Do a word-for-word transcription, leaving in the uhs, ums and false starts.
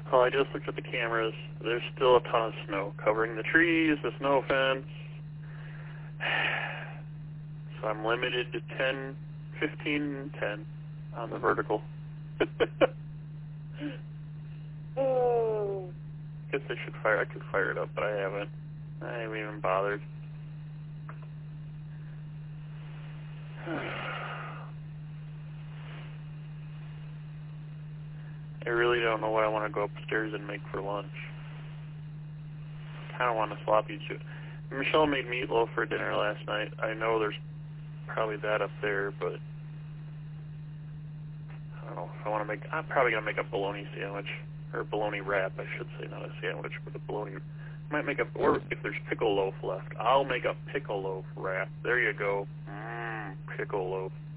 Well, I just looked at the cameras. There's still a ton of snow covering the trees, the snow fence. So I'm limited to ten, fifteen, ten on the vertical. Oh. I guess I should fire. I could fire it up, but I haven't. I haven't even bothered. I really don't know what I want to go upstairs and make for lunch. I kind of want a sloppy Joe. Michelle made meatloaf for dinner last night. I know there's probably that up there, but I don't know if I want to make. I'm probably gonna make a bologna sandwich or bologna wrap, I should say, not a sandwich, but a bologna. I might make a. Or if there's pickle loaf left, I'll make a pickle loaf wrap. There you go. Mmm, pickle loaf.